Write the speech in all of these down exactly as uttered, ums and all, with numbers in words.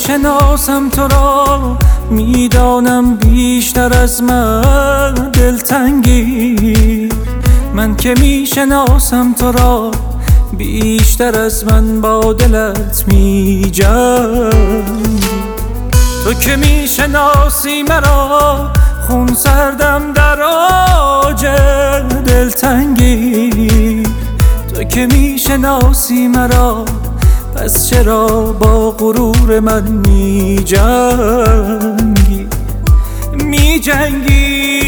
میشناسم تو را، میدانم بیشتر از من دلتنگی. من که میشناسم تو را، بیشتر از من با دلت میجنگی. تو که میشناسی مرا، خون سردم در آج دلتنگی. تو که میشناسی مرا، پس چرا با غرور من میجنگی میجنگی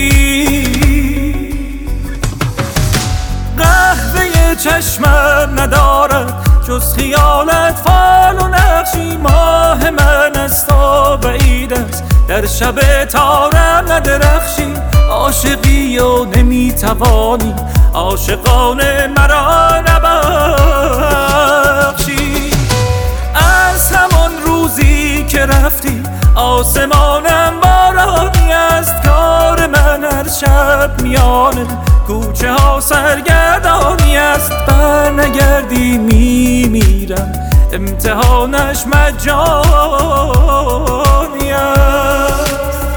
قهوه چشمم ندارد جز خیالت فال و نقشی. ماه من از تو بعید است، در شب تارم ندرخشی. عاشقی و نمیتوانی عاشقانه مرا نبخشی. از همان روزی که رفتی آسمانم بارانی است. کار من هر شب میان کوچه ها سرگردانی است. بر نگردی میمیرم، امتحانش مجانی است.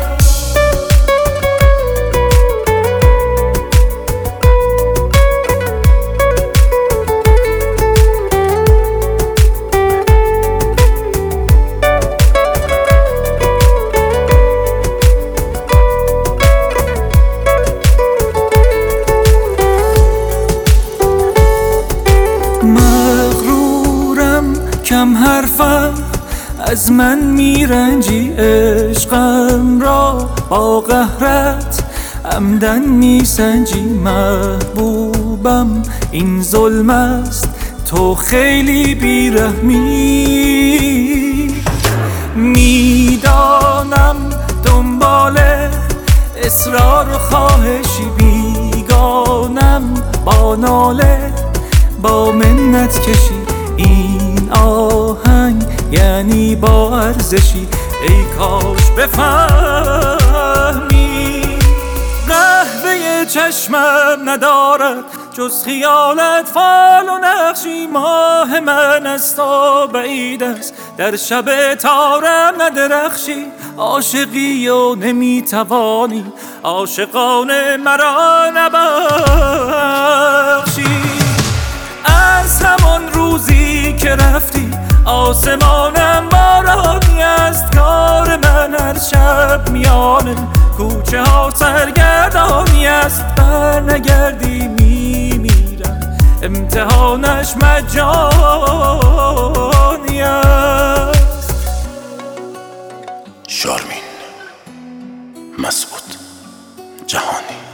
کم حرفم از من میرنجی، عشقم را با قهرت عمدن میسنجی. محبوبم این ظلم است، تو خیلی بیرحمی. میدانم دنبال اصرار و خواهشی، بیگانم با ناله با منت کشی. این آهنگ یعنی با ارزشی، ای کاش بفهمی. قهوه چشمم ندارد جز خیالت فال و نقشی. ماه من از تو بعید است، در شب تارم ندرخشی. عاشقی و نمیتوانی عاشقانه مرا نبخشی. از همان روزی که رفتی آسمانم بارانی است. کار من هر شب میان کوچه ها سرگردانی است. بر نگردی میمیرم، امتحانش مجانی است. شارمین مسعود جهانی.